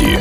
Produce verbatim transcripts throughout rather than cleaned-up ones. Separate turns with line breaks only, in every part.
Новости.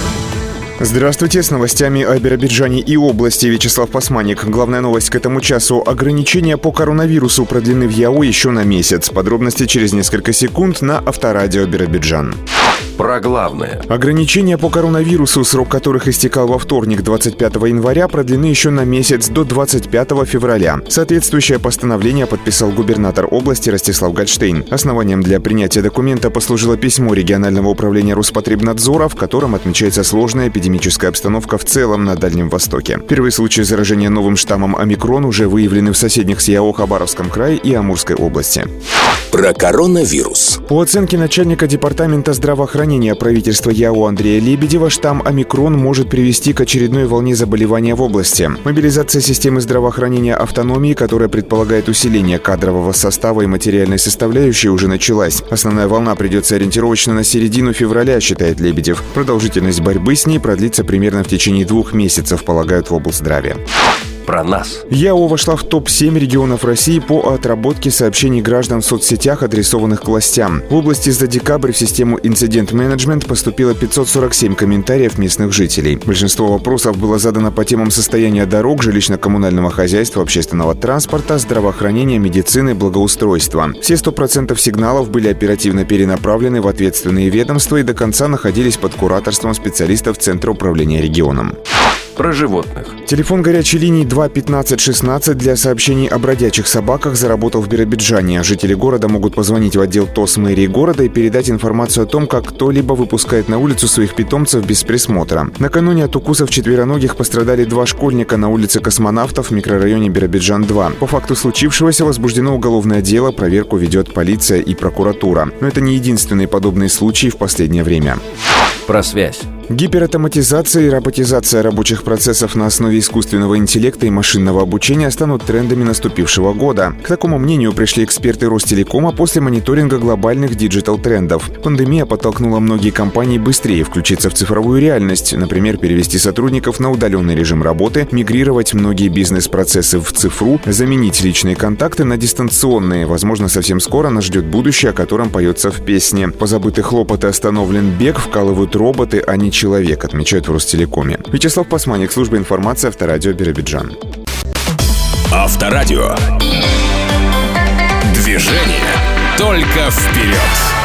Здравствуйте, с новостями о Биробиджане и области Вячеслав Посманник. Главная новость к этому часу. Ограничения по коронавирусу продлены в ЯО еще на месяц. Подробности через несколько секунд на Авторадио Биробиджан.
Про главное.
Ограничения по коронавирусу, срок которых истекал во вторник, двадцать пятого января, продлены еще на месяц до двадцать пятого февраля. Соответствующее постановление подписал губернатор области Ростислав Гольштейн. Основанием для принятия документа послужило письмо регионального управления Роспотребнадзора, в котором отмечается сложная эпидемическая обстановка в целом на Дальнем Востоке. Первые случаи заражения новым штаммом омикрон уже выявлены в соседних с ЯО Хабаровском крае и Амурской области.
Про коронавирус.
По оценке начальника департамента здравоохранения правительства ЯО Андрея Лебедева, штамм омикрон может привести к очередной волне заболевания в области. Мобилизация системы здравоохранения автономии, которая предполагает усиление кадрового состава и материальной составляющей, уже началась. Основная волна придется ориентировочно на середину февраля, считает Лебедев. Продолжительность борьбы с ней продлится примерно в течение двух месяцев, полагают в облздраве.
Про нас.
ЯО вошла в топ семь регионов России по отработке сообщений граждан в соцсетях, адресованных к властям. В области за декабрь в систему инцидент-менеджмент поступило пятьсот сорок семь комментариев местных жителей. Большинство вопросов было задано по темам состояния дорог, жилищно-коммунального хозяйства, общественного транспорта, здравоохранения, медицины, благоустройства. Все сто процентов сигналов были оперативно перенаправлены в ответственные ведомства и до конца находились под кураторством специалистов Центра управления регионом.
Про животных.
Телефон горячей линии два пятнадцать шестнадцать для сообщений о бродячих собаках заработал в Биробиджане. Жители города могут позвонить в отдел ТОС мэрии города и передать информацию о том, как кто-либо выпускает на улицу своих питомцев без присмотра. Накануне от укусов четвероногих пострадали два школьника на улице Космонавтов в микрорайоне Биробиджан-два. По факту случившегося возбуждено уголовное дело, проверку ведет полиция и прокуратура. Но это не единственные подобные случаи в последнее время.
Про связь.
Гиперавтоматизация и роботизация рабочих процессов на основе искусственного интеллекта и машинного обучения станут трендами наступившего года. К такому мнению пришли эксперты Ростелекома после мониторинга глобальных диджитал-трендов. Пандемия подтолкнула многие компании быстрее включиться в цифровую реальность, например, перевести сотрудников на удаленный режим работы, мигрировать многие бизнес-процессы в цифру, заменить личные контакты на дистанционные. Возможно, совсем скоро нас ждет будущее, о котором поется в песне. Позабыты хлопоты, остановлен бег, вкалывают роботы, а не человек, отмечают в Ростелекоме. Вячеслав Посманник, служба информации, Авторадио Биробиджан.
Авторадио. Движение только вперед.